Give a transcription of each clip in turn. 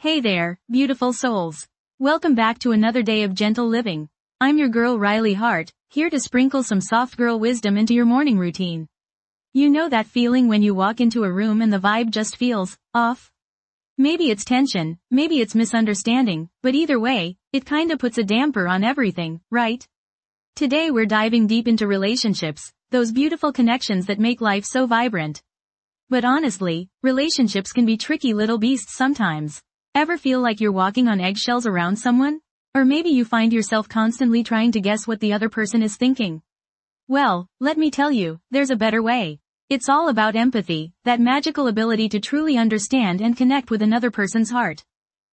Hey there, beautiful souls. Welcome back to another day of gentle living. I'm your girl Riley Hart, here to sprinkle some soft girl wisdom into your morning routine. You know that feeling when you walk into a room and the vibe just feels off? Maybe it's tension, maybe it's misunderstanding, but either way, it kinda puts a damper on everything, right? Today we're diving deep into relationships, those beautiful connections that make life so vibrant. But honestly, relationships can be tricky little beasts sometimes. Ever feel like you're walking on eggshells around someone? Or maybe you find yourself constantly trying to guess what the other person is thinking. Well, let me tell you, there's a better way. It's all about empathy, that magical ability to truly understand and connect with another person's heart.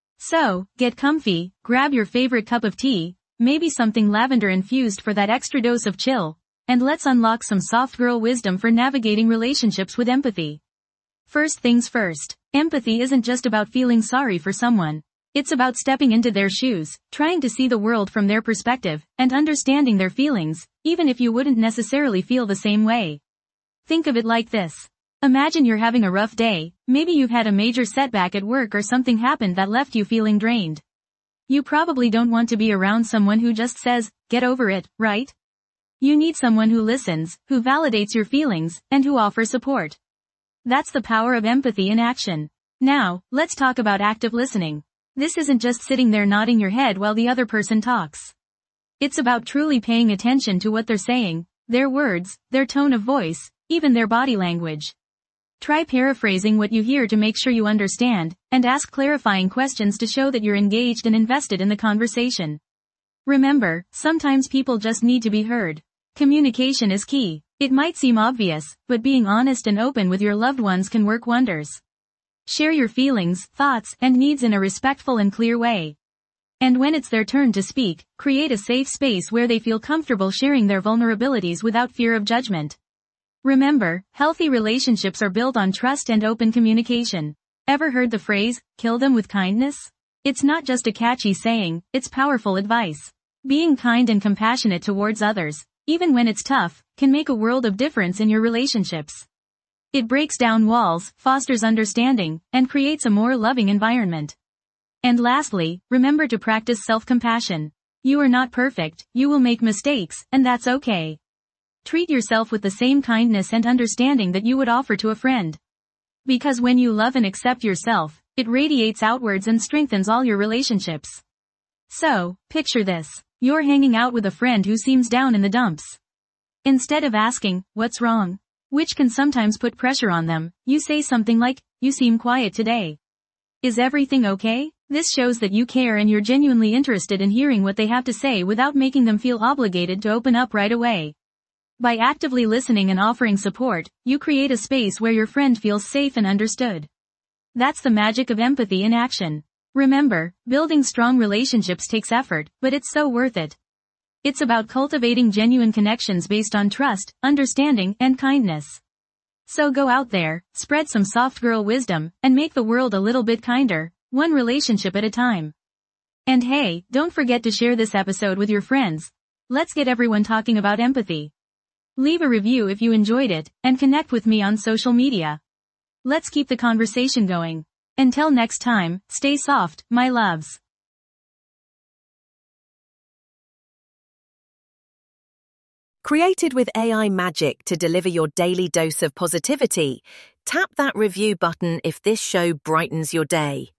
So, get comfy, grab your favorite cup of tea, maybe something lavender infused for that extra dose of chill, and let's unlock some soft girl wisdom for navigating relationships with empathy. First things first, empathy isn't just about feeling sorry for someone. It's about stepping into their shoes, trying to see the world from their perspective, and understanding their feelings, even if you wouldn't necessarily feel the same way. Think of it like this. Imagine you're having a rough day, maybe you've had a major setback at work or something happened that left you feeling drained. You probably don't want to be around someone who just says, "Get over it," right? You need someone who listens, who validates your feelings, and who offers support. That's the power of empathy in action. Now, let's talk about active listening. This isn't just sitting there nodding your head while the other person talks. It's about truly paying attention to what they're saying, their words, their tone of voice, even their body language. Try paraphrasing what you hear to make sure you understand, and ask clarifying questions to show that you're engaged and invested in the conversation. Remember, sometimes people just need to be heard. Communication is key. It might seem obvious, but being honest and open with your loved ones can work wonders. Share your feelings, thoughts, and needs in a respectful and clear way. And when it's their turn to speak, create a safe space where they feel comfortable sharing their vulnerabilities without fear of judgment. Remember, healthy relationships are built on trust and open communication. Ever heard the phrase, "Kill them with kindness"? It's not just a catchy saying, it's powerful advice. Being kind and compassionate towards others, even when it's tough, can make a world of difference in your relationships. It breaks down walls, fosters understanding, and creates a more loving environment. And lastly, remember to practice self-compassion. You are not perfect, you will make mistakes, and that's okay. Treat yourself with the same kindness and understanding that you would offer to a friend. Because when you love and accept yourself, it radiates outwards and strengthens all your relationships. So, picture this. You're hanging out with a friend who seems down in the dumps. Instead of asking, "What's wrong?" which can sometimes put pressure on them, you say something like, "You seem quiet today. Is everything okay?" This shows that you care and you're genuinely interested in hearing what they have to say without making them feel obligated to open up right away. By actively listening and offering support, you create a space where your friend feels safe and understood. That's the magic of empathy in action. Remember, building strong relationships takes effort, but it's so worth it. It's about cultivating genuine connections based on trust, understanding, and kindness. So go out there, spread some soft girl wisdom, and make the world a little bit kinder, one relationship at a time. And hey, don't forget to share this episode with your friends. Let's get everyone talking about empathy. Leave a review if you enjoyed it, and connect with me on social media. Let's keep the conversation going. Until next time, stay soft, my loves. Created with AI magic to deliver your daily dose of positivity, tap that review button if this show brightens your day.